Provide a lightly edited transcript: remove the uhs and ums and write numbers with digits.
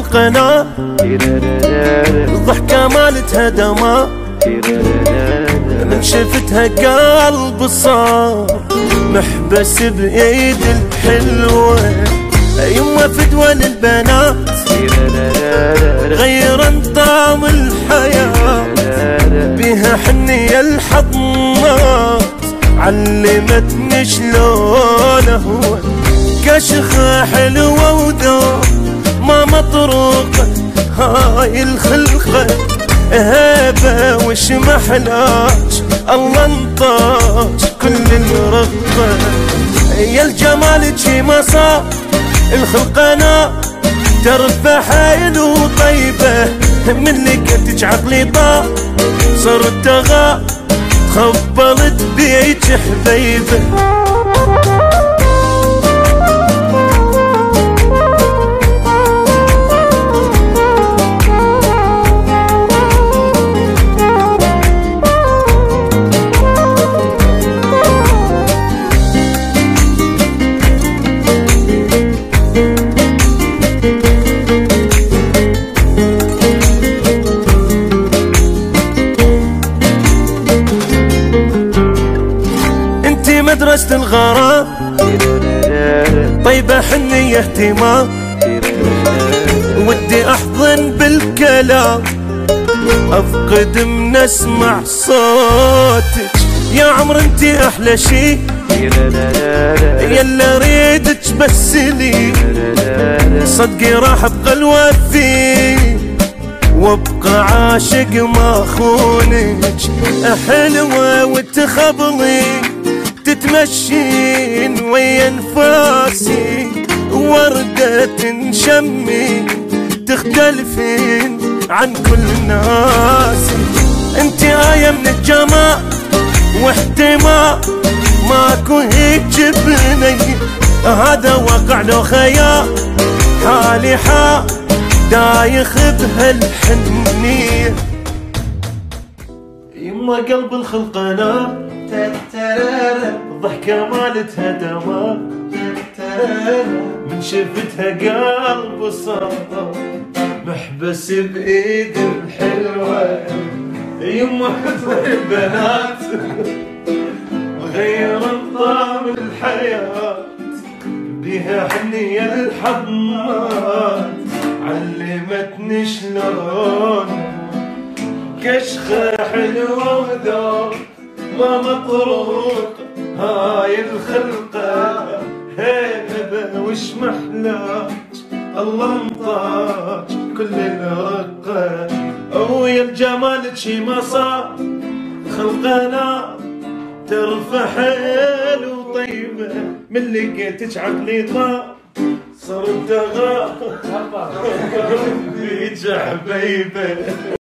بالخلقنا، الضحكة مالتها دما، من شفتها قلب صار محبس بإيد الحلوة. يما فدوى للبنات غير طعم الحياة، بها حنية الحضنات علمتني شلون هو كشخة حلوة وذوق ما مطروقة. هاي الخلقة هبة وش محلاج، الله انطاج كل الرقة. يا الجمال جي ما صار الخلقنا، ترفع حيل طيبة من لقيتك عقلي طار، صرت غا خبلت بيك حبيبة. مدرسة الغرام طيبة حنية اهتمام، ودي احضن بالكلام افقد من اسمع صوتك. يا عمر انتي احلى شي يلا اريدك بس لي، صدقي راح ابقى الوفي وابقى عاشق ما خونك. حلوة وتخبلي تتمشين ويا انفاسي، وردة تنشمي تختلفين عن كل الناس. انت آية من الجمال واحتمال ماكو هيك جبني، هذا واقع لو خيال حالي حال دايخ بهالحنية. يما قلب الخلقنا الضحكة مالتها دما، من شفتها قلب صار محبس بإيد الحلوة. يما حضن البنات غير طعم الحياة، بها حنية الحضنات علمتني شلون كشخة حلوة وذوق ما مطروق. هاي الخلقة هيبة وش محلاج، الله انطاج كل الرقة. ويا الجمال شي ما صار خلقنا، ترفع حيل وطيبة من لقيتك عقلي طار، صرت غا بيج حبيبة.